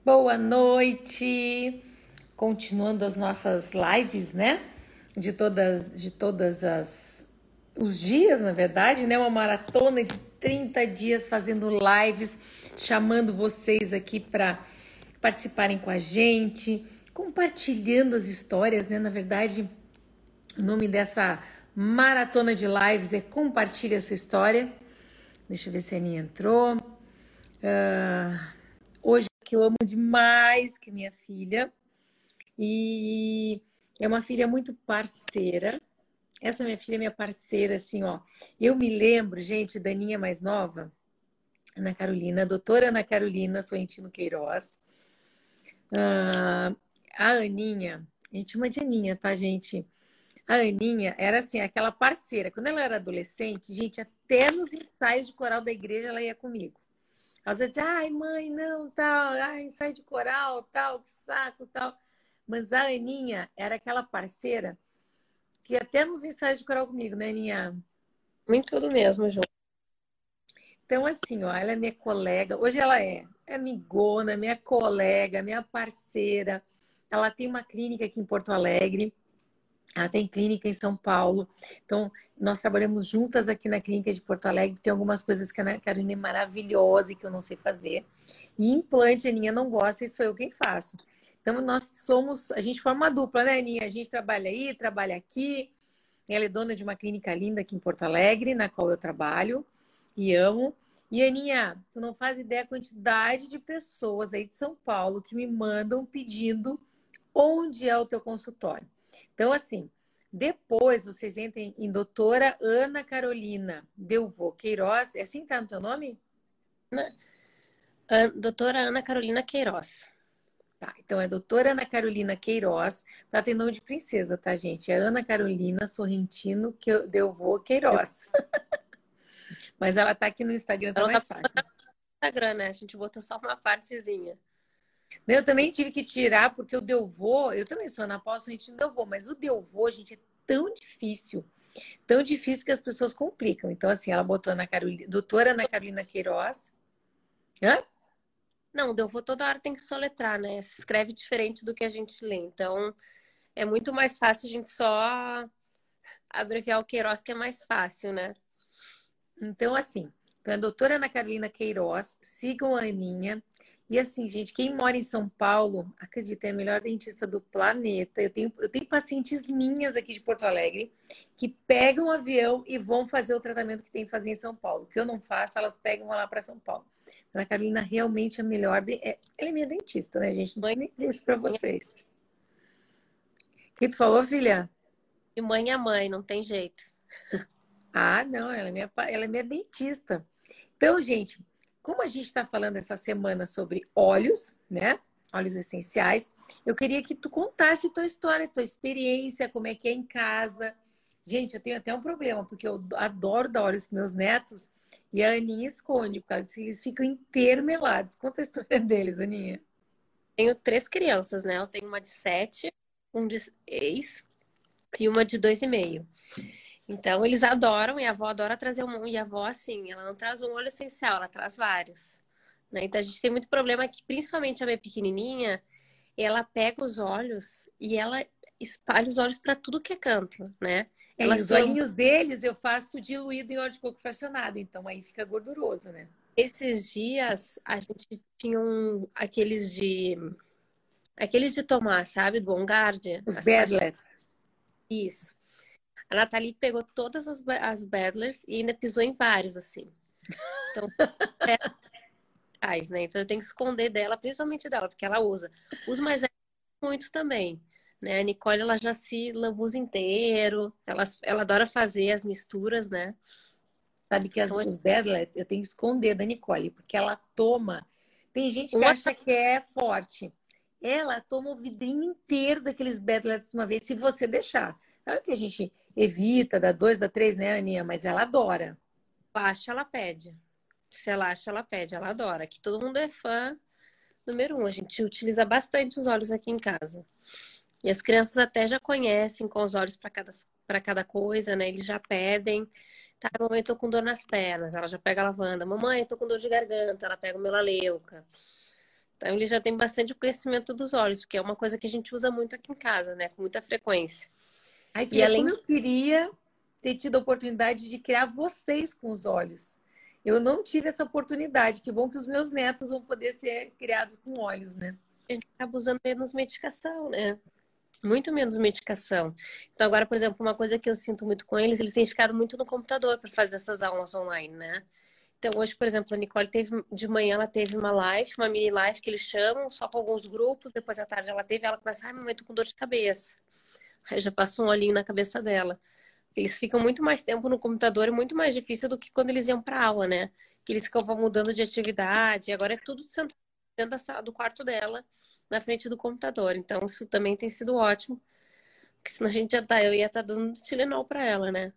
Boa noite! Continuando as nossas lives, né? De todas os dias, na verdade, né? Uma maratona de 30 dias fazendo lives, chamando vocês aqui para participarem com a gente, compartilhando as histórias, né? Na verdade, o nome dessa maratona de lives é Compartilhe a Sua História. Deixa eu ver se a Aninha entrou. Hoje que eu amo demais, que é minha filha. E é uma filha muito parceira. Essa minha filha é minha parceira, assim, ó. Eu me lembro, gente, da Aninha mais nova, Ana Carolina, a doutora Ana Carolina Sorrentino Queiroz. A Aninha, a gente chama de Aninha, tá, gente? A Aninha era, assim, aquela parceira. Quando ela era adolescente, gente, até nos ensaios de coral da igreja ela ia comigo. Às vezes, ai, mãe, não, tal, ai, ensaio de coral, tal, que saco, tal. Mas a Aninha era aquela parceira que até nos ensaios de coral comigo, né, Aninha? Muito tudo mesmo, Ju. Então, assim, ó, ela é minha colega. Hoje ela é amigona, minha colega, minha parceira. Ela tem uma clínica aqui em Porto Alegre. Ela tem clínica em São Paulo. Então, nós trabalhamos juntas aqui na clínica de Porto Alegre. Tem algumas coisas que a Ana Carolina é maravilhosa e que eu não sei fazer. E implante, a Aninha não gosta e sou eu quem faço. Então, a gente forma uma dupla, né, Aninha? A gente trabalha aí, trabalha aqui. Ela é dona de uma clínica linda aqui em Porto Alegre, na qual eu trabalho e amo. E, Aninha, tu não faz ideia a quantidade de pessoas aí de São Paulo que me mandam pedindo onde é o teu consultório. Então, assim, depois vocês entrem em doutora Ana Carolina Delvaux Queiroz. É assim que tá no teu nome? Doutora Ana Carolina Queiroz. Tá, então é doutora Ana Carolina Queiroz. Ela tem nome de princesa, tá, gente? É Ana Carolina Sorrentino Delvaux Queiroz. Mas ela tá aqui no Instagram, tá Ela tá mais fácil. no Instagram, né? A gente botou só uma partezinha. Eu também tive que tirar, porque o Delvaux, eu também sou Ana Paula Sorrentino Delvaux, mas o Delvaux, gente, é tão difícil que as pessoas complicam. Então, assim, ela botou Ana Carolina, doutora Ana Carolina Queiroz. Hã? Não, deu vou toda hora tem que soletrar, né? Se escreve diferente do que a gente lê. Então, é muito mais fácil a gente só abreviar o Queiroz, que é mais fácil, né? Então, assim, então a doutora Ana Carolina Queiroz, sigam a Aninha. E assim, gente, quem mora em São Paulo, acredita, é a melhor dentista do planeta. Eu tenho pacientes minhas aqui de Porto Alegre que pegam o avião e vão fazer o tratamento que tem que fazer em São Paulo. O que eu não faço, elas pegam e vão lá para São Paulo. Ana Carolina realmente é a melhor. Ela é minha dentista, né, gente? Não Mãe, preciso nem dizer isso para mãe vocês. O que tu falou, filha? e mãe é mãe, não tem jeito. Ah, não, ela é minha dentista. Então, gente, como a gente está falando essa semana sobre óleos, né? Óleos essenciais, eu queria que tu contasse tua história, tua experiência, como é que é em casa. Gente, eu tenho até um problema, porque eu adoro dar óleos para meus netos e a Aninha esconde, por causa disso, eles ficam intermelados. Conta a história deles, Aninha. Tenho 3 crianças, né? Eu tenho uma de 7, um de 6 e uma de 2,5. Então, eles adoram, e a avó adora trazer um. E a avó, assim, ela não traz um óleo essencial, ela traz vários. Né? Então, a gente tem muito problema que, principalmente a minha pequenininha, ela pega os óleos e ela espalha os óleos para tudo que é canto, né? É, Ela e os se lambu... olhinhos deles eu faço diluído em óleo de coco fracionado, então aí fica gorduroso, né? Esses dias a gente tinha aqueles de tomar, sabe, do On Guard, Os as pastilhas. Bedlets. Isso. A Nathalie pegou todas as Badlers e ainda pisou em vários, assim. Então, né? Então eu tenho que esconder dela, principalmente dela, porque ela usa. Os mais velhos muito também, né? A Nicole, ela já se lambuza inteiro, ela adora fazer as misturas, né? Sabe que Então, os Bedlets eu tenho que esconder da Nicole, porque ela toma. Tem gente que uma acha que é forte. Ela toma o vidrinho inteiro daqueles Bedlets uma vez, se você deixar. Claro que a gente evita, dá dois, dá três, né, Aninha? Mas ela adora. acha, ela pede. Se ela acha, ela pede, ela adora. Que todo mundo é fã número 1. A gente utiliza bastante os óleos aqui em casa. E as crianças até já conhecem com os olhos para cada coisa, né? Eles já pedem. Tá, mamãe, eu tô com dor nas pernas. Ela já pega a lavanda. Mamãe, eu tô com dor de garganta. Ela pega o melaleuca. Então ele já tem bastante conhecimento dos olhos, que é uma coisa que a gente usa muito aqui em casa, né? Com muita frequência. Ai, E filha, como além eu queria ter tido a oportunidade de criar vocês com os olhos. Eu não tive essa oportunidade. Que bom que os meus netos vão poder ser criados com olhos, né? a gente acaba usando menos medicação, né? Muito menos medicação. Então, agora, por exemplo, uma coisa que eu sinto muito com eles têm ficado muito no computador para fazer essas aulas online, né? Então, hoje, por exemplo, a Nicole teve, de manhã ela teve uma live, uma mini live que eles chamam, só com alguns grupos, depois à tarde ela começa, ai, mamãe, tô com dor de cabeça. Aí já passa um olhinho na cabeça dela. Eles ficam muito mais tempo no computador, é muito mais difícil do que quando eles iam para aula, né? Que eles ficavam mudando de atividade, agora é tudo sentado dentro do quarto dela, na frente do computador. Então, isso também tem sido ótimo, porque senão a gente eu ia estar dando Tilenol para ela, né?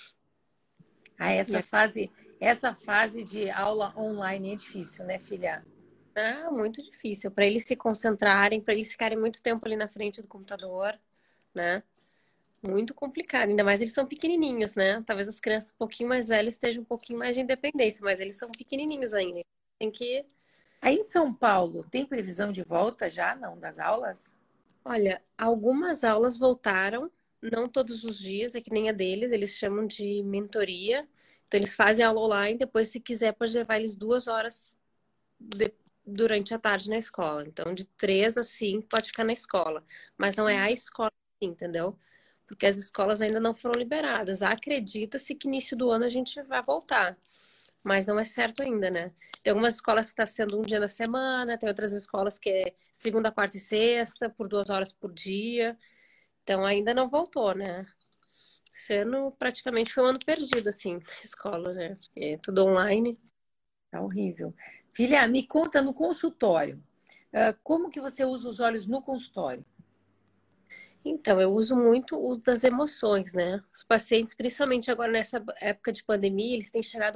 Ah, E essa fase de aula online é difícil, né, filha? é muito difícil para eles se concentrarem, para eles ficarem muito tempo ali na frente do computador, né? Muito complicado, ainda mais eles são pequenininhos, né? Talvez as crianças um pouquinho mais velhas estejam um pouquinho mais de independência, mas eles são pequenininhos ainda. Tem que, Aí em São Paulo, tem previsão de volta já, não, das aulas? olha, algumas aulas voltaram, não todos os dias, é que nem a deles, eles chamam de mentoria. Então eles fazem aula online, depois se quiser pode levar eles 2 horas durante a tarde na escola. Então de 3 a 5 pode ficar na escola, mas não é a escola, entendeu? Porque as escolas ainda não foram liberadas. Acredita-se que início do ano a gente vai voltar, mas não é certo ainda, né? Tem algumas escolas que está sendo um dia na semana, tem outras escolas que é segunda, quarta e sexta, por 2 horas por dia. Então ainda não voltou, né? Esse ano praticamente foi um ano perdido, assim, na escola, né? Porque é tudo online. Tá horrível. Filha, me conta no consultório. Como que você usa os olhos no consultório? Então, eu uso muito o das emoções, né? Os pacientes, principalmente agora nessa época de pandemia, eles têm chegado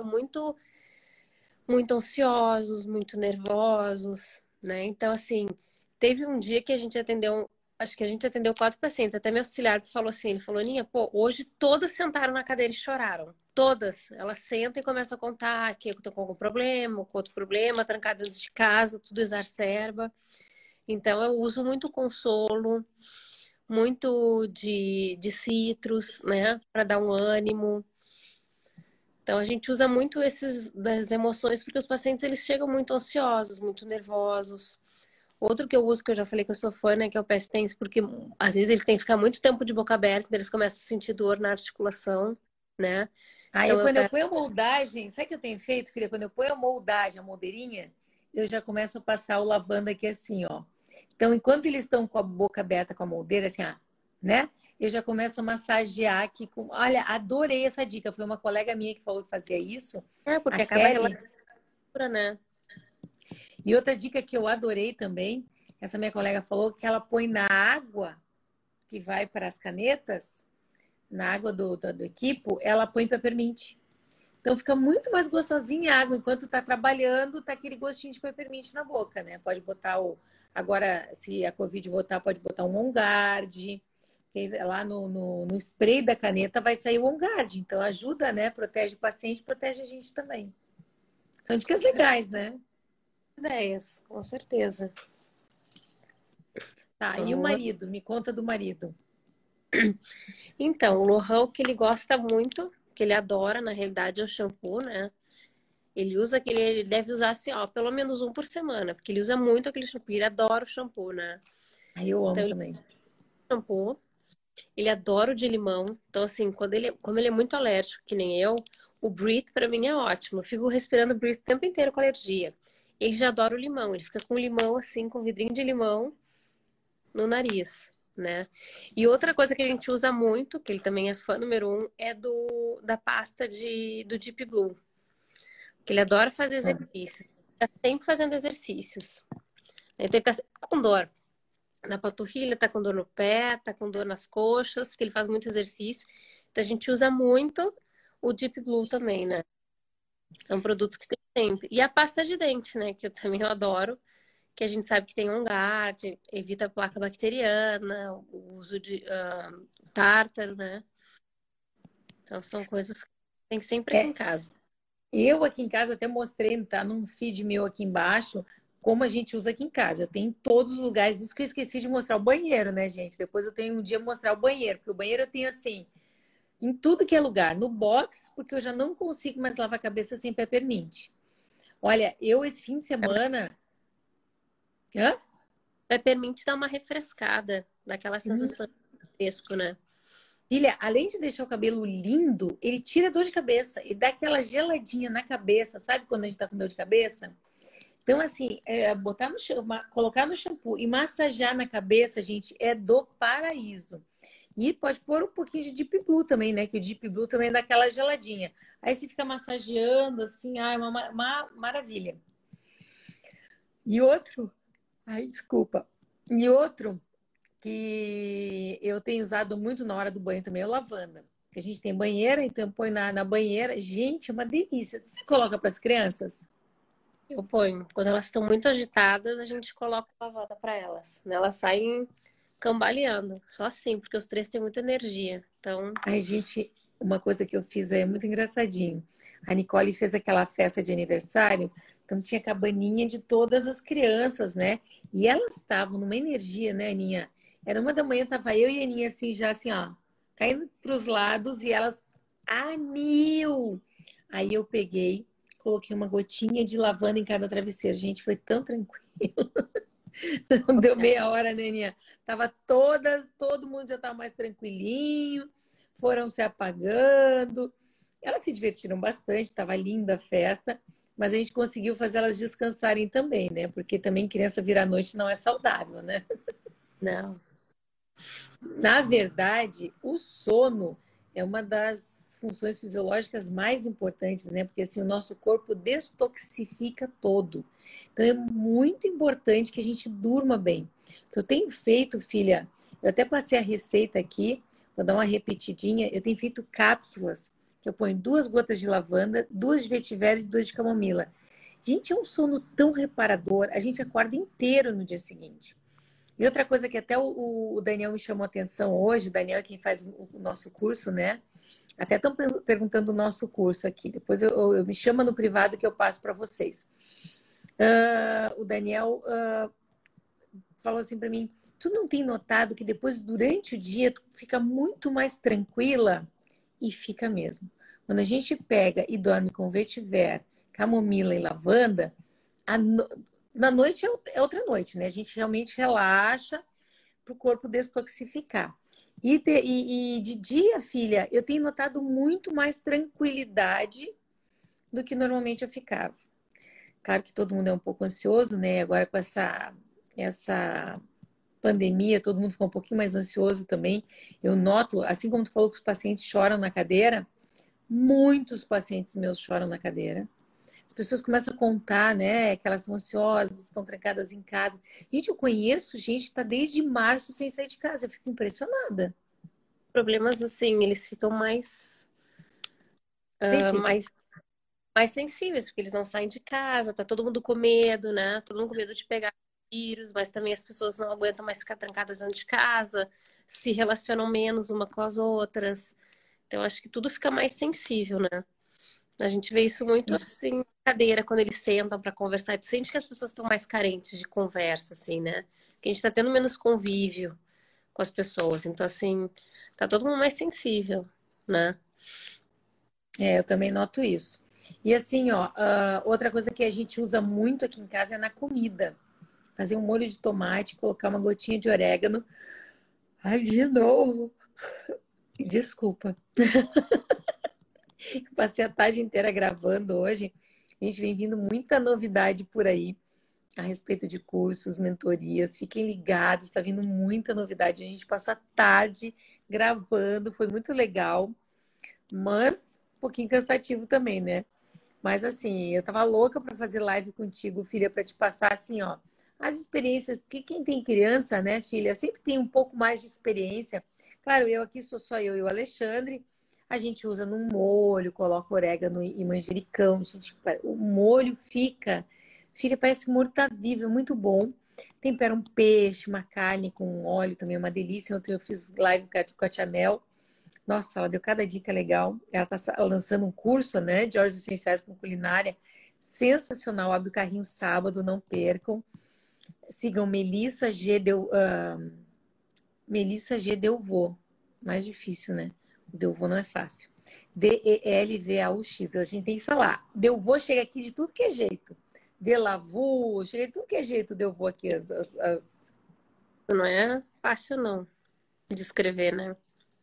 muito ansiosos, muito nervosos, né? Então, assim, teve um dia que a gente atendeu, acho que a gente atendeu 4 pacientes, até meu auxiliar falou assim, ele falou, Ninha, pô, hoje todas sentaram na cadeira e choraram. Todas. Elas sentam e começam a contar que eu tô com algum problema, com outro problema, trancada dentro de casa, tudo exacerba. Então, eu uso muito consolo, muito de citros, né, para dar um ânimo. Então, a gente usa muito esses das emoções porque os pacientes eles chegam muito ansiosos, muito nervosos. Outro que eu uso, que eu já falei que eu sou fã, né, que é o Past Tense, porque às vezes eles têm que ficar muito tempo de boca aberta, então eles começam a sentir dor na articulação, né? Aí Então, eu quando eu peço. ponho a moldagem, sabe o que eu tenho feito, filha? Quando eu ponho a moldagem, a moldeirinha, eu já começo a passar o lavanda aqui assim, ó. Então, enquanto eles estão com a boca aberta com a moldeira, assim, ó, né? Eu já começo a massagear aqui com. Olha, adorei essa dica. Foi uma colega minha que falou que fazia isso, É, a porque acaba Kelly. relaxando, né? E outra dica que eu adorei também, essa minha colega falou que ela põe na água que vai para as canetas, na água do equipo, ela põe peppermint. Então fica muito mais gostosinha a água enquanto tá trabalhando, tá aquele gostinho de peppermint na boca, né? Pode botar o. Agora, se a Covid voltar, pode botar um On Guard. Lá no spray da caneta vai sair o On Guard. Então ajuda, né? Protege o paciente, protege a gente também. São dicas legais, né? Ideias, com certeza. Tá, e o marido? Me conta do marido. Então, o Lohan, o que ele gosta muito, que ele adora, na realidade, é o shampoo, né? Ele usa aquele, ele deve usar assim, ó, pelo menos um por semana, porque ele usa muito aquele shampoo, ele adora o shampoo, né? Aí eu amo Então, ele também. usa shampoo, ele adora o de limão. Então, assim, como ele é muito alérgico, que nem eu, o Breathe pra mim é ótimo. Eu fico respirando Breathe o tempo inteiro com alergia. Ele já adora o limão, ele fica com limão assim, com vidrinho de limão no nariz, né? E outra coisa que a gente usa muito, que ele também é fã número um, é da pasta do Deep Blue. Que ele adora fazer exercícios. Tá sempre fazendo exercícios. Então ele tá sempre com dor na panturrilha, tá com dor no pé, tá com dor nas coxas, porque ele faz muito exercício. Então a gente usa muito o Deep Blue também, né? São produtos que tem sempre. E a pasta de dente, né? Que eu também adoro. Que a gente sabe que tem On-Guard, evita a placa bacteriana, o uso de tártaro, né? Então são coisas que tem sempre aqui em É, casa. eu aqui em casa até mostrei, tá num feed meu aqui embaixo, como a gente usa aqui em casa. Eu tenho em todos os lugares. Isso que eu esqueci de mostrar o banheiro, né, gente? Depois eu tenho um dia mostrar o banheiro, porque o banheiro eu tenho assim, em tudo que é lugar. No box, porque eu já não consigo mais lavar a cabeça sem peppermint. Olha, eu esse fim de semana. Hã? Peppermint dá uma refrescada, dá aquela sensação de fresco, né? Filha, além de deixar o cabelo lindo, ele tira a dor de cabeça e dá aquela geladinha na cabeça, sabe quando a gente tá com dor de cabeça? Então, assim, botar no colocar no shampoo e massagear na cabeça, gente, é do paraíso. E pode pôr um pouquinho de Deep Blue também, né? Que o Deep Blue também dá aquela geladinha. Aí você fica massageando, assim, é uma maravilha. E outro, ai, desculpa. E outro que eu tenho usado muito na hora do banho também é lavanda. Que a gente tem banheira, então põe na banheira. Gente, é uma delícia. Você coloca para as crianças? Eu ponho. Quando elas estão muito agitadas, a gente coloca lavanda para elas, né? Elas saem cambaleando. Só assim, porque os três têm muita energia. Então, Ai, gente, uma coisa que eu fiz é muito engraçadinho. A Nicole fez aquela festa de aniversário, então tinha cabaninha de todas as crianças, né? E elas estavam numa energia, né, Aninha? Era 1 da manhã, tava eu e a Aninha assim, já assim, ó, caindo pros lados e elas a mil. Aí eu peguei, coloquei uma gotinha de lavanda em cada travesseiro. Gente, foi tão tranquilo. Não deu meia hora, né, Aninha? Tava todo mundo já tava mais tranquilinho, foram se apagando. Elas se divertiram bastante, tava linda a festa, mas a gente conseguiu fazer elas descansarem também, né? Porque também criança vir à noite não é saudável, né? não. Na verdade, o sono é uma das funções fisiológicas mais importantes, né? Porque assim o nosso corpo destoxifica todo. Então é muito importante que a gente durma bem. O que eu tenho feito, filha, eu até passei a receita aqui, vou dar uma repetidinha. Eu tenho feito cápsulas que eu ponho 2 gotas de lavanda, 2 de vetiver e 2 de camomila. Gente, é um sono tão reparador, a gente acorda inteiro no dia seguinte. E outra coisa que até o Daniel me chamou a atenção hoje, o Daniel é quem faz o nosso curso, né? Até estão perguntando o nosso curso aqui. Depois eu me chama no privado que eu passo para vocês. O Daniel falou assim para mim: tu não tem notado que depois, durante o dia, tu fica muito mais tranquila? E fica mesmo. Quando a gente pega e dorme com vetiver, camomila e lavanda, a no... na noite é outra noite, né? A gente realmente relaxa para o corpo destoxificar. E de dia, filha, eu tenho notado muito mais tranquilidade do que normalmente eu ficava. Claro que todo mundo é um pouco ansioso, né? Agora com essa pandemia, todo mundo ficou um pouquinho mais ansioso também. Eu noto, assim como tu falou que os pacientes choram na cadeira, muitos pacientes meus choram na cadeira. As pessoas começam a contar, né, que elas estão ansiosas, estão trancadas em casa. Gente, eu conheço gente que está desde março sem sair de casa. Eu fico impressionada. Problemas assim, eles ficam Sensível. mais mais sensíveis, porque eles não saem de casa, tá todo mundo com medo, né? Todo mundo com medo de pegar vírus, mas também as pessoas não aguentam mais ficar trancadas dentro de casa, se relacionam menos uma com as outras. Então, acho que tudo fica mais sensível, né? A gente vê isso muito assim, na cadeira, quando eles sentam para conversar. E tu sente que as pessoas estão mais carentes de conversa, assim, né? Que a gente tá tendo menos convívio com as pessoas. Então, assim, tá todo mundo mais sensível, né? Eu também noto isso. E assim, ó, outra coisa que a gente usa muito aqui em casa é na comida. Fazer um molho de tomate, colocar uma gotinha de orégano. Ai, de novo. Desculpa. Passei a tarde inteira gravando hoje. A gente vem vindo muita novidade por aí a respeito de cursos, mentorias. Fiquem ligados, está vindo muita novidade. A gente passou a tarde gravando, foi muito legal, mas um pouquinho cansativo também, né? Mas assim, eu tava louca para fazer live contigo, filha, para te passar assim, ó, as experiências, porque quem tem criança, né, filha, sempre tem um pouco mais de experiência. Claro, eu aqui sou só eu e o Alexandre. A gente usa num molho, coloca orégano e manjericão. Gente, o molho fica, filha, parece que o molho tá vivo, é muito bom. Tempera um peixe, uma carne com óleo também, é uma delícia. Ontem eu fiz live com a Tia Mel. Nossa, ela deu cada dica legal. Ela está lançando um curso, né, de óleos essenciais com culinária. sensacional. Abre o carrinho sábado, não percam. Sigam Melissa G. Delvaux. Mais difícil, né? O Delvaux não é fácil. Delvaux. A gente tem que falar. Delvaux chega aqui de tudo que é jeito. Delavu, chega de tudo que é jeito. Delvaux aqui. Não é fácil, não, de escrever, né?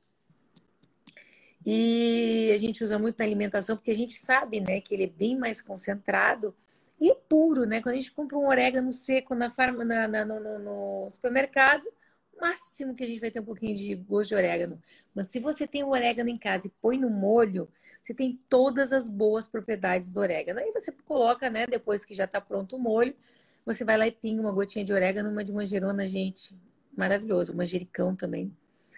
E a gente usa muito na alimentação porque a gente sabe, né, que ele é bem mais concentrado e é puro, né? Quando a gente compra um orégano seco no supermercado, o máximo que a gente vai ter um pouquinho de gosto de orégano. Mas se você tem um orégano em casa e põe no molho, você tem todas as boas propriedades do orégano. Aí você coloca, né, depois que já está pronto o molho, você vai lá e pinga uma gotinha de orégano, uma de manjerona, gente. Maravilhoso. Manjericão também.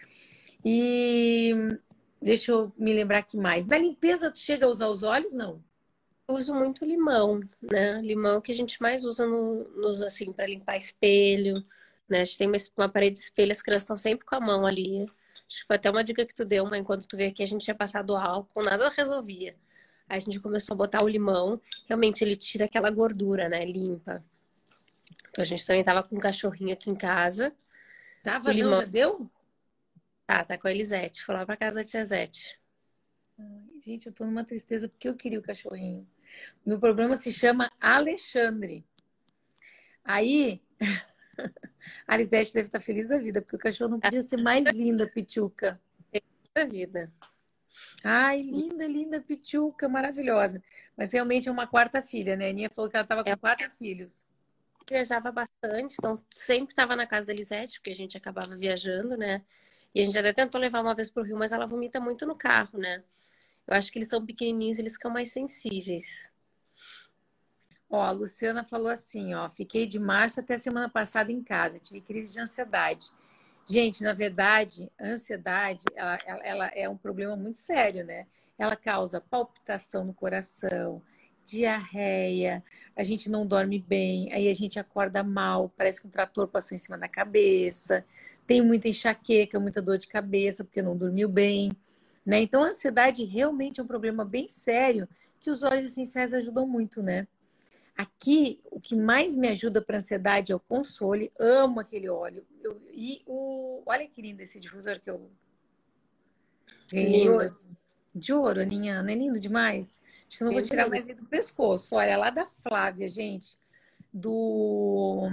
E deixa eu me lembrar aqui mais. Na limpeza, tu chega a usar os óleos? Não. Eu uso muito limão, né? Limão que a gente mais usa assim, para limpar espelho, né? A gente tem uma parede de espelho, as crianças estão sempre com a mão ali. Acho que foi até uma dica que tu deu, mas enquanto tu veio aqui, a gente tinha passado álcool, nada resolvia. Aí a gente começou a botar o limão, realmente ele tira aquela gordura, né? Limpa. Então a gente também tava com um cachorrinho aqui em casa. O Tava, não, limão, já deu? tá com a Elisete, foi lá pra casa da tia Zete. Ai, gente, eu tô numa tristeza porque eu queria o cachorrinho. Meu problema se chama Alexandre. Aí, a Lisete deve estar feliz da vida, porque o cachorro não podia ser mais linda, Pichuca. Da vida. Ai, linda, linda Pichuca, maravilhosa. Mas realmente é uma quarta filha, né? A Aninha falou que ela estava com 4 filhos. Viajava bastante, então sempre estava na casa da Elisete, porque a gente acabava viajando, né? E a gente até tentou levar uma vez pro Rio, mas ela vomita muito no carro, né? Eu acho que eles são pequenininhos, eles ficam mais sensíveis. Ó, a Luciana falou assim, ó, fiquei de março até semana passada em casa, tive crise de ansiedade. Gente, na verdade, a ansiedade, ela é um problema muito sério, né? Ela causa palpitação no coração, diarreia, a gente não dorme bem, aí a gente acorda mal, parece que um trator passou em cima da cabeça, tem muita enxaqueca, muita dor de cabeça, porque não dormiu bem, né? Então, a ansiedade realmente é um problema bem sério que os óleos essenciais ajudam muito, né? Aqui, o que mais me ajuda para ansiedade é o Console. Amo aquele óleo. Olha que lindo esse difusor que eu ganhei Lindo. hoje. De ouro, Aninha. Não é lindo demais? Acho que eu não vou Muito tirar lindo. mais ele do pescoço. Olha, lá da Flávia, gente. Do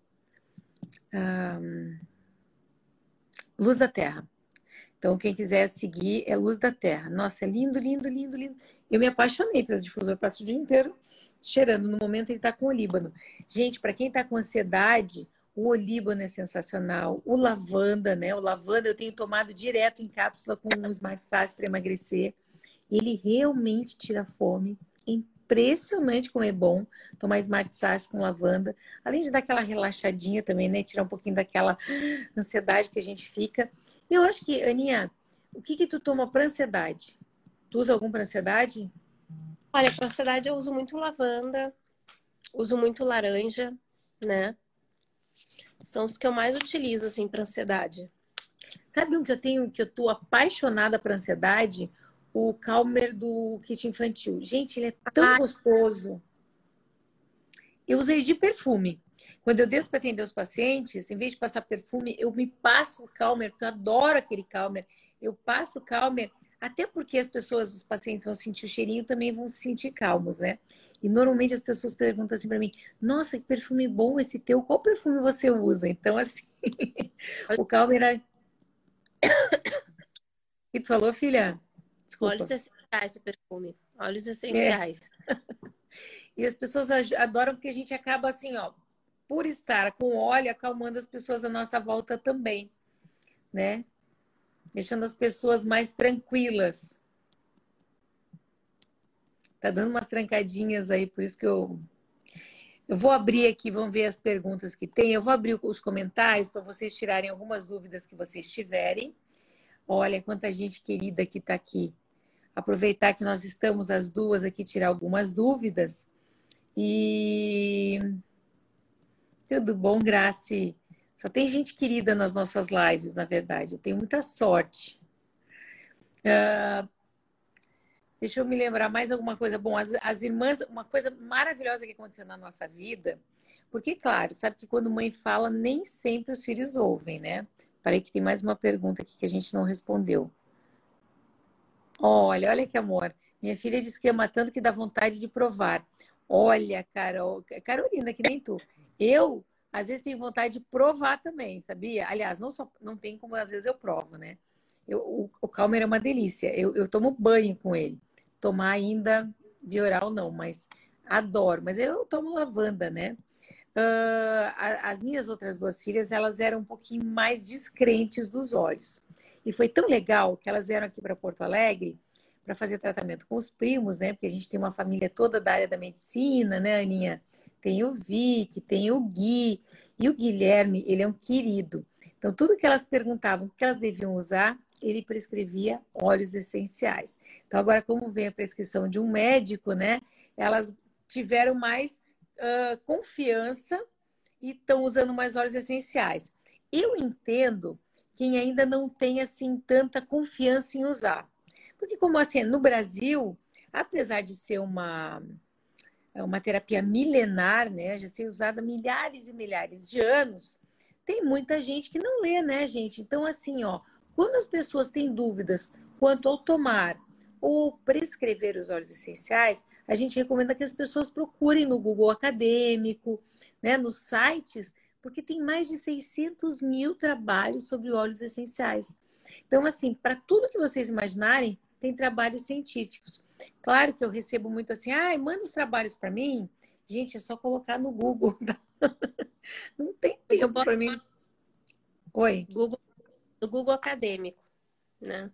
Luz da Terra. Então, quem quiser seguir é Luz da Terra. Nossa, é lindo, lindo, lindo, lindo. Eu me apaixonei pelo difusor. Passo o dia inteiro cheirando. No momento ele está com o olíbano. Gente, para quem está com ansiedade, o olíbano é sensacional. O lavanda, né? O lavanda eu tenho tomado direto em cápsula com o Smart Sass para emagrecer. Ele realmente tira fome. É impressionante como é bom tomar Smart Sass com lavanda. Além de dar aquela relaxadinha também, né? Tirar um pouquinho daquela ansiedade que a gente fica. Eu acho que, Aninha, o que que tu toma para ansiedade? Tu usa algum para ansiedade? Olha, para ansiedade eu uso muito lavanda, uso muito laranja, né? São os que eu mais utilizo, assim, para ansiedade. Sabe um que eu tenho, que eu tô apaixonada para ansiedade? O Calmer do Kit Infantil. Gente, ele é tão Ah, gostoso. Eu usei de perfume. Quando eu desço para atender os pacientes, em vez de passar perfume, eu me passo o Calmer, porque eu adoro aquele Calmer. Eu passo o Calmer, até porque as pessoas, os pacientes vão sentir o cheirinho, também vão se sentir calmos, né? E normalmente as pessoas perguntam assim para mim: Nossa, que perfume bom esse teu, qual perfume você usa? Então, assim, o Calmer era. O que tu falou, filha? óleos Desculpa. essenciais o perfume. Óleos É. essenciais. E as pessoas adoram porque a gente acaba assim, ó, por estar com óleo, acalmando as pessoas à nossa volta também, né? Deixando as pessoas mais tranquilas. Tá dando umas trancadinhas aí, por isso que eu vou abrir aqui, vamos ver as perguntas que tem. Eu vou abrir os comentários para vocês tirarem algumas dúvidas que vocês tiverem. Olha quanta gente querida que está aqui. Aproveitar que nós estamos as duas aqui, tirar algumas dúvidas. E tudo bom, Grace? Só tem gente querida nas nossas lives, na verdade. Eu tenho muita sorte. Deixa eu me lembrar mais alguma coisa. Bom, as irmãs, uma coisa maravilhosa que aconteceu na nossa vida, porque, claro, sabe que quando mãe fala, nem sempre os filhos ouvem, né? Parei que tem mais uma pergunta aqui que a gente não respondeu. Olha, olha que amor. Minha filha disse que ama tanto que dá vontade de provar. Olha, Carol, Carolina, que nem tu. Eu, às vezes, tenho vontade de provar também, sabia? Aliás, não só não tem como às vezes eu provo, né? O Calmer é uma delícia. Eu tomo banho com ele. Tomar ainda de oral, não, mas adoro. Mas eu tomo lavanda, né? As minhas outras duas filhas, elas eram um pouquinho mais descrentes dos olhos. E foi tão legal que elas vieram aqui para Porto Alegre para fazer tratamento com os primos, né? Porque a gente tem uma família toda da área da medicina, né, Aninha? Tem o Vic, tem o Gui, e o Guilherme, ele é um querido. Então, tudo que elas perguntavam o que elas deviam usar, ele prescrevia óleos essenciais. Então, agora, como vem a prescrição de um médico, né? Elas tiveram mais confiança e estão usando mais óleos essenciais. Eu entendo quem ainda não tem assim tanta confiança em usar. Porque como assim, no Brasil, apesar de ser uma terapia milenar, né, já ser usada há milhares e milhares de anos, tem muita gente que não lê, né, gente? Então assim, ó, quando as pessoas têm dúvidas quanto ao tomar ou prescrever os óleos essenciais, a gente recomenda que as pessoas procurem no Google Acadêmico, né, nos sites, porque tem mais de 600 mil trabalhos sobre óleos essenciais. Então, assim, para tudo que vocês imaginarem, tem trabalhos científicos. Claro que eu recebo muito assim, ai, manda os trabalhos para mim. Gente, é só colocar no Google, tá? Não tem tempo para mim. Oi. Google, do Google Acadêmico, né?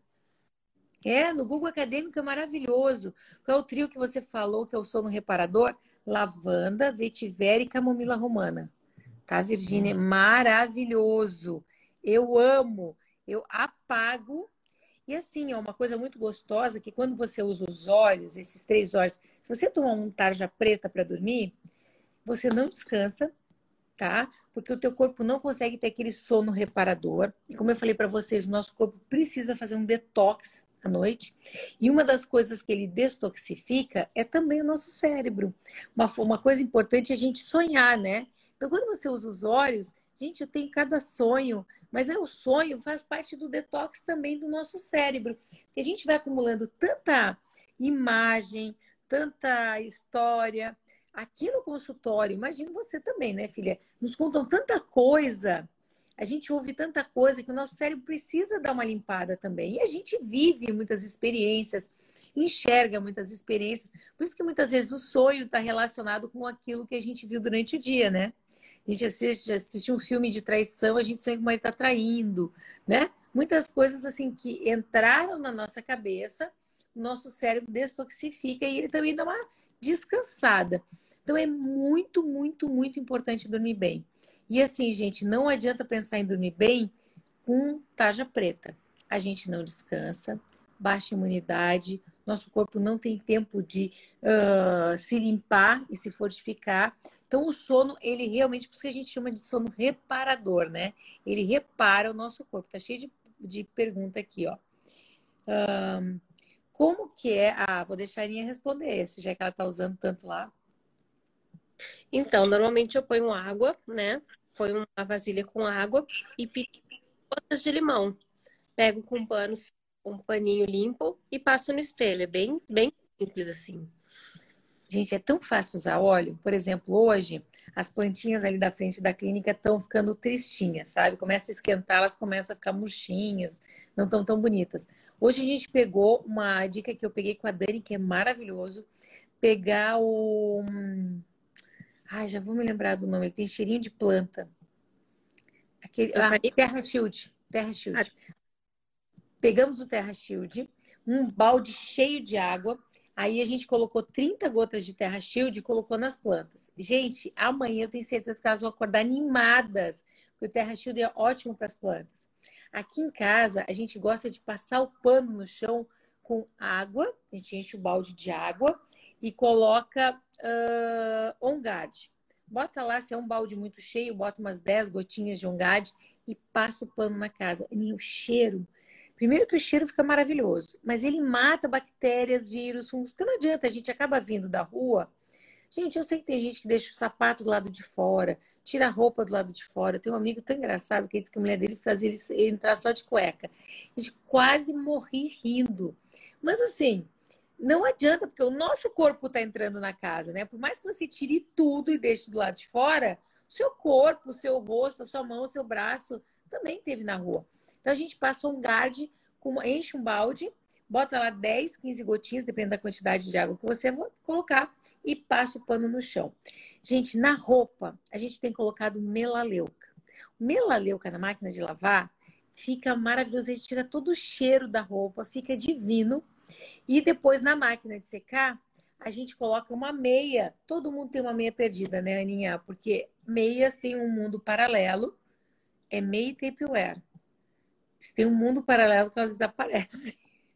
É, no Google Acadêmico é maravilhoso. Qual é o trio que você falou, que é o sono reparador? Lavanda, vetiver e camomila romana. Tá, Virgínia? Maravilhoso. Eu amo. Eu apago. E assim, é uma coisa muito gostosa que quando você usa os óleos, esses 3 óleos, se você tomar um tarja preta para dormir, você não descansa, tá? Porque o teu corpo não consegue ter aquele sono reparador. E como eu falei para vocês, o nosso corpo precisa fazer um detox à noite. E uma das coisas que ele detoxifica é também o nosso cérebro. Uma coisa importante é a gente sonhar, né? Então, quando você usa os óleos, gente, eu tenho cada sonho, mas o sonho faz parte do detox também do nosso cérebro. Porque a gente vai acumulando tanta imagem, tanta história. Aqui no consultório, imagino você também, né, filha? Nos contam tanta coisa, a gente ouve tanta coisa que o nosso cérebro precisa dar uma limpada também. E a gente vive muitas experiências, enxerga muitas experiências. Por isso que muitas vezes o sonho está relacionado com aquilo que a gente viu durante o dia, né? A gente assiste um filme de traição, a gente sonha que o marido está traindo, né? Muitas coisas assim que entraram na nossa cabeça, o nosso cérebro detoxifica e ele também dá uma descansada. Então é muito, muito, muito importante dormir bem. E assim, gente, não adianta pensar em dormir bem com tarja preta. A gente não descansa, baixa imunidade, nosso corpo não tem tempo de se limpar e se fortificar. Então, o sono, ele realmente, por isso que a gente chama de sono reparador, né? Ele repara o nosso corpo. Tá cheio de pergunta aqui, ó. Como que é? Ah, vou deixar a Aninha responder esse, já que ela tá usando tanto lá. Então, normalmente eu ponho água, né? Ponho uma vasilha com água e pico gotas de limão. Pego com um paninho limpo e passo no espelho. É bem, bem simples assim. Gente, é tão fácil usar óleo. Por exemplo, hoje as plantinhas ali da frente da clínica estão ficando tristinhas, sabe? Começa a esquentar, elas começam a ficar murchinhas, não estão tão bonitas. Hoje a gente pegou uma dica que eu peguei com a Dani, que é maravilhoso. Pegar o. Ai, já vou me lembrar do nome. Ele tem cheirinho de planta. Eucalipto? Terra Shield. Terra Shield. Pegamos o Terra Shield, um balde cheio de água. Aí a gente colocou 30 gotas de Terra Shield e colocou nas plantas. Gente, amanhã eu tenho certeza que elas vão acordar animadas, porque o Terra Shield é ótimo para as plantas. Aqui em casa, a gente gosta de passar o pano no chão com água. A gente enche o balde de água e coloca On Guard. Bota lá, se é um balde muito cheio, bota umas 10 gotinhas de On Guard e passa o pano na casa. E o cheiro Primeiro que o cheiro fica maravilhoso, mas ele mata bactérias, vírus, fungos, porque não adianta, a gente acaba vindo da rua. Gente, eu sei que tem gente que deixa o sapato do lado de fora, tira a roupa do lado de fora. Tem um amigo tão engraçado que ele disse que a mulher dele fazia ele entrar só de cueca. A gente quase morri rindo. Mas assim, não adianta, porque o nosso corpo está entrando na casa, né? Por mais que você tire tudo e deixe do lado de fora, o seu corpo, o seu rosto, a sua mão, o seu braço também teve na rua. Então a gente passa um guarde, enche um balde, bota lá 10, 15 gotinhas, dependendo da quantidade de água que você vai colocar, e passa o pano no chão. Gente, na roupa, a gente tem colocado melaleuca. O melaleuca na máquina de lavar fica maravilhoso, ele tira todo o cheiro da roupa, fica divino. E depois na máquina de secar, a gente coloca uma meia. Todo mundo tem uma meia perdida, né, Aninha? Porque meias têm um mundo paralelo, é meia e tapewear. Tem um mundo paralelo que elas desaparecem.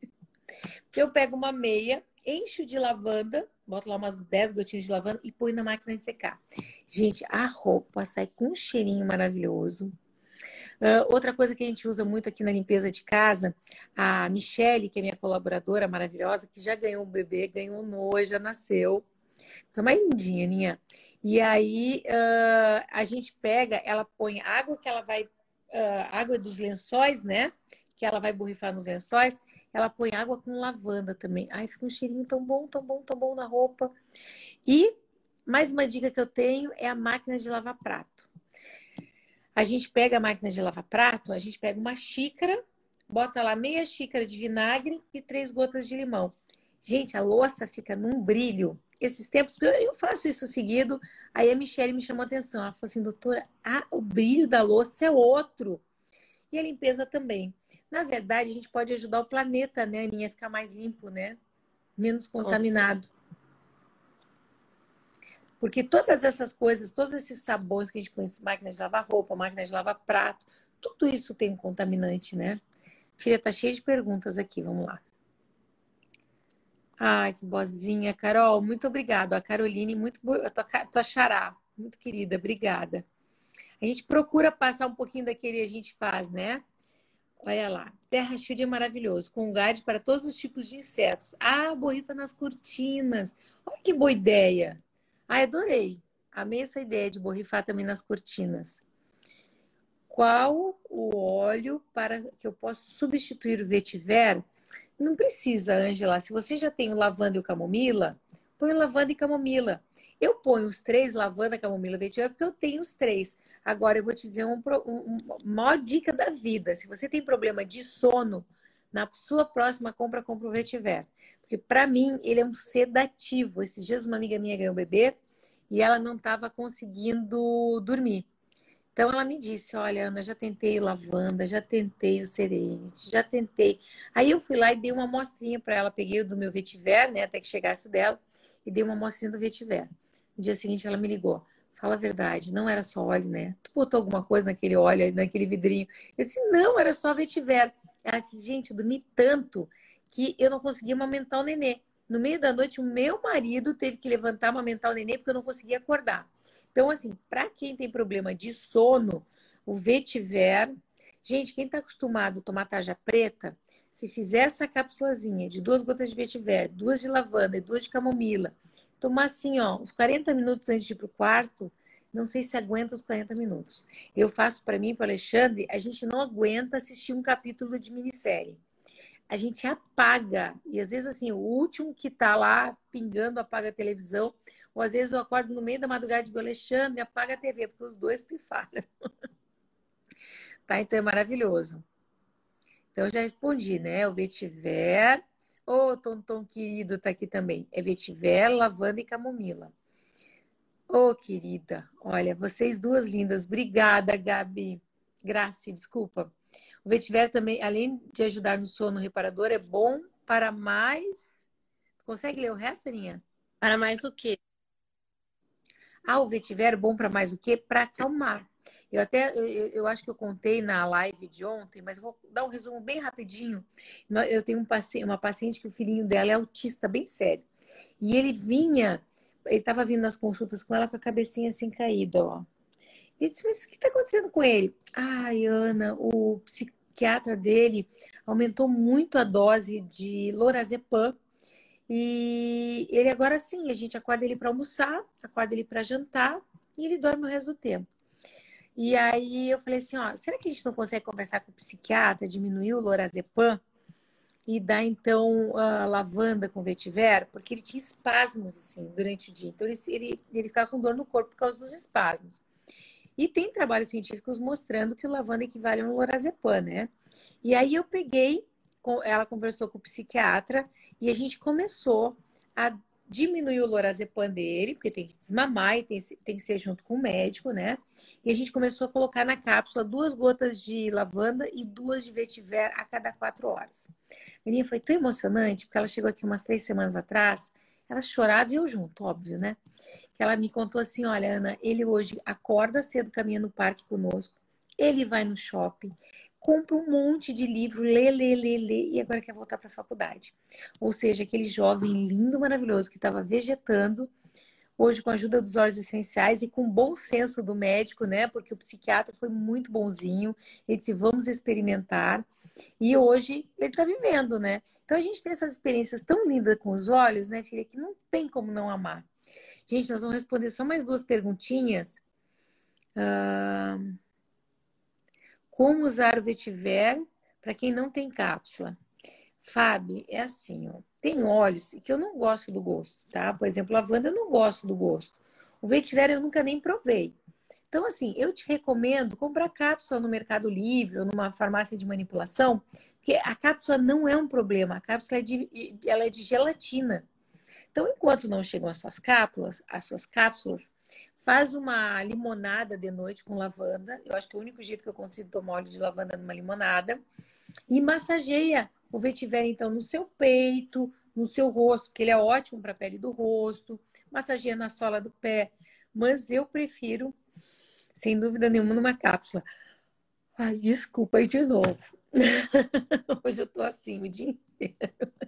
Eu pego uma meia, encho de lavanda, boto lá umas 10 gotinhas de lavanda e põe na máquina de secar. Gente, a roupa sai com um cheirinho maravilhoso. Outra coisa que a gente usa muito aqui na limpeza de casa, a Michele, que é minha colaboradora maravilhosa, que já ganhou um bebê, ganhou um nojo, já nasceu. Coisa mais lindinha, Aninha. E aí a gente pega, ela põe água que ela vai, água dos lençóis, né? Que ela vai borrifar nos lençóis. Ela põe água com lavanda também. Ai, fica um cheirinho tão bom, tão bom, tão bom na roupa. E mais uma dica que eu tenho é a máquina de lavar prato. A gente pega a máquina de lavar prato, a gente pega uma xícara, bota lá meia xícara de vinagre e 3 gotas de limão. Gente, a louça fica num brilho. Esses tempos, eu faço isso seguido, aí a Michelle me chamou a atenção. Ela falou assim, doutora, o brilho da louça é outro. E a limpeza também. Na verdade, a gente pode ajudar o planeta, né, Aninha, a ficar mais limpo, né? Menos contaminado. Porque todas essas coisas, todos esses sabões que a gente põe em máquina de lavar roupa, máquina de lavar prato, tudo isso tem um contaminante, né? Filha, tá cheia de perguntas aqui, vamos lá. Ai, que boazinha. Carol, muito obrigada. A Caroline, muito boa. Tua xará, muito querida, obrigada. A gente procura passar um pouquinho daquele que a gente faz, né? Olha lá. Terra Shield é maravilhoso, com guide para todos os tipos de insetos. Borrifa nas cortinas. Olha que boa ideia. Adorei. Amei essa ideia de borrifar também nas cortinas. Qual o óleo para que eu possa substituir o vetiver? Não precisa, Ângela. Se você já tem o lavanda e o camomila, põe o lavanda e camomila. Eu ponho os 3, lavanda, camomila, vetiver, porque eu tenho os 3. Agora, eu vou te dizer uma maior dica da vida. Se você tem problema de sono, na sua próxima compra o vetiver. Porque, para mim, ele é um sedativo. Esses dias, uma amiga minha ganhou um bebê e ela não estava conseguindo dormir. Então ela me disse, olha, Ana, já tentei lavanda, já tentei o Serenity, já tentei. Aí eu fui lá e dei uma amostrinha para ela, peguei o do meu vetiver, né, até que chegasse o dela, e dei uma amostrinha do vetiver. No dia seguinte ela me ligou, fala a verdade, não era só óleo, né? Tu botou alguma coisa naquele óleo, naquele vidrinho? Eu disse, não, era só vetiver. Ela disse, gente, eu dormi tanto que eu não conseguia amamentar o nenê. No meio da noite, o meu marido teve que levantar, amamentar o nenê, porque eu não conseguia acordar. Então, assim, para quem tem problema de sono, o vetiver... Gente, quem está acostumado a tomar tarja preta, se fizer essa cápsulazinha de 2 gotas de vetiver, 2 de lavanda e 2 de camomila, tomar assim, ó, uns 40 minutos antes de ir pro quarto, não sei se aguenta os 40 minutos. Eu faço para mim, para o Alexandre, a gente não aguenta assistir um capítulo de minissérie. A gente apaga. E às vezes, assim, o último que tá lá pingando apaga a televisão. Ou às vezes eu acordo no meio da madrugada e digo, Alexandre, apaga a TV, porque os dois pifaram. Tá? Então é maravilhoso. Então eu já respondi, né? O vetiver. Ô, Tonton querido tá aqui também. É vetiver, lavanda e camomila. Ô, querida. Olha, vocês duas lindas. Obrigada, Gabi. Graça, desculpa. O vetiver também, além de ajudar no sono reparador, é bom para mais... Consegue ler o resto, Aninha? Para mais o quê? O vetiver é bom para mais o quê? Para acalmar. Eu acho que eu contei na live de ontem, mas vou dar um resumo bem rapidinho. Eu tenho uma paciente que o filhinho dela é autista, bem sério. E ele estava vindo nas consultas com ela com a cabecinha assim caída, ó. E disse, mas o que está acontecendo com ele? Ai, Ana, psiquiatra dele aumentou muito a dose de lorazepam. E ele agora sim, a gente acorda ele para almoçar, acorda ele para jantar e ele dorme o resto do tempo. E aí eu falei assim, ó, será que a gente não consegue conversar com o psiquiatra, diminuir o lorazepam e dar então a lavanda com vetiver? Porque ele tinha espasmos assim durante o dia. Então ele ficava com dor no corpo por causa dos espasmos. E tem trabalhos científicos mostrando que o lavanda equivale a um lorazepam, né? E aí eu peguei, ela conversou com o psiquiatra e a gente começou a diminuir o lorazepam dele, porque tem que desmamar e tem que ser junto com o médico, né? E a gente começou a colocar na cápsula 2 gotas de lavanda e 2 de vetiver a cada 4 horas. A menina foi tão emocionante, porque ela chegou aqui umas 3 semanas atrás, ela chorava e eu junto, óbvio, né? Que ela me contou assim, olha, Ana, ele hoje acorda cedo, caminha no parque conosco, ele vai no shopping, compra um monte de livro, lê, e agora quer voltar para a faculdade. Ou seja, aquele jovem lindo, maravilhoso, que estava vegetando, hoje com a ajuda dos óleos essenciais e com bom senso do médico, né? Porque o psiquiatra foi muito bonzinho, ele disse, vamos experimentar. E hoje ele está vivendo, né? Então a gente tem essas experiências tão lindas com os olhos, né, filha, que não tem como não amar. Gente, nós vamos responder só mais 2 perguntinhas. Como usar o vetiver para quem não tem cápsula? Fábio, é assim, ó. Tem óleos que eu não gosto do gosto, tá? Por exemplo, lavanda eu não gosto do gosto. O vetiver eu nunca nem provei. Então, assim, eu te recomendo comprar cápsula no Mercado Livre ou numa farmácia de manipulação, porque a cápsula não é um problema. A cápsula ela é de gelatina. Então, enquanto não chegam as suas cápsulas, faz uma limonada de noite com lavanda. Eu acho que é o único jeito que eu consigo tomar óleo de lavanda numa limonada. E massageia o vetiver, então, no seu peito, no seu rosto, porque ele é ótimo para a pele do rosto. Massageia na sola do pé. Mas eu prefiro, sem dúvida nenhuma, numa cápsula. Ai, desculpa aí de novo. Hoje eu tô assim o dia inteiro.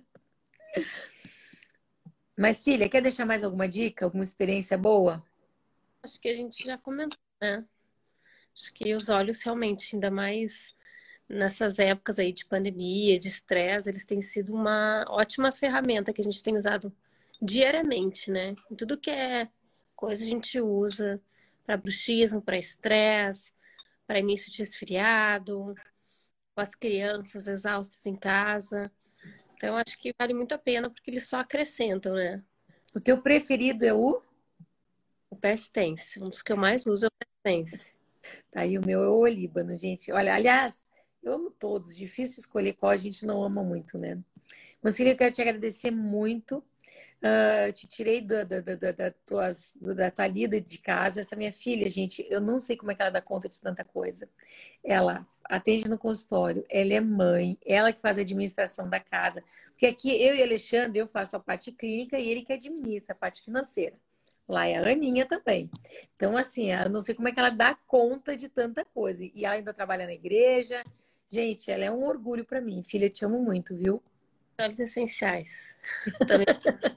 Mas, filha, quer deixar mais alguma dica? Alguma experiência boa? Acho que a gente já comentou, né? Acho que os olhos realmente, ainda mais nessas épocas aí de pandemia, de estresse, eles têm sido uma ótima ferramenta que a gente tem usado diariamente, né? Em tudo que é coisa a gente usa para bruxismo, para estresse, para início de resfriado, com as crianças exaustas em casa. Então, acho que vale muito a pena porque eles só acrescentam, né? O teu preferido é o? O Best Tense, um dos que eu mais uso é o Best Tense. Tá aí, o meu é o olíbano, gente. Olha, aliás, eu amo todos. Difícil escolher qual a gente não ama muito, né? Mas, filha, eu quero te agradecer muito. Te tirei da tua lida de casa. Essa minha filha, gente, eu não sei como é que ela dá conta de tanta coisa. Ela atende no consultório, ela é mãe, ela que faz a administração da casa. Porque aqui eu e Alexandre, eu faço a parte clínica e ele que administra a parte financeira. Lá é a Aninha também. Então, assim, eu não sei como é que ela dá conta de tanta coisa. E ela ainda trabalha na igreja. Gente, ela é um orgulho para mim. Filha, te amo muito, viu? Óleos essenciais. Também.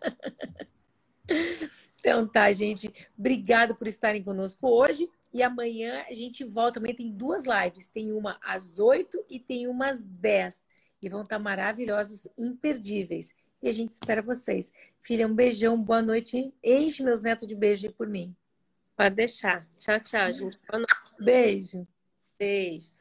Então tá, gente. Obrigada por estarem conosco hoje. E amanhã a gente volta. Amanhã tem 2 lives. Tem uma às 8 e tem uma às 10. E vão estar maravilhosas, imperdíveis. E a gente espera vocês. Filha, um beijão, boa noite. Enche meus netos de beijo aí por mim. Pode deixar. Tchau, tchau, gente. Boa noite. Beijo. Beijo.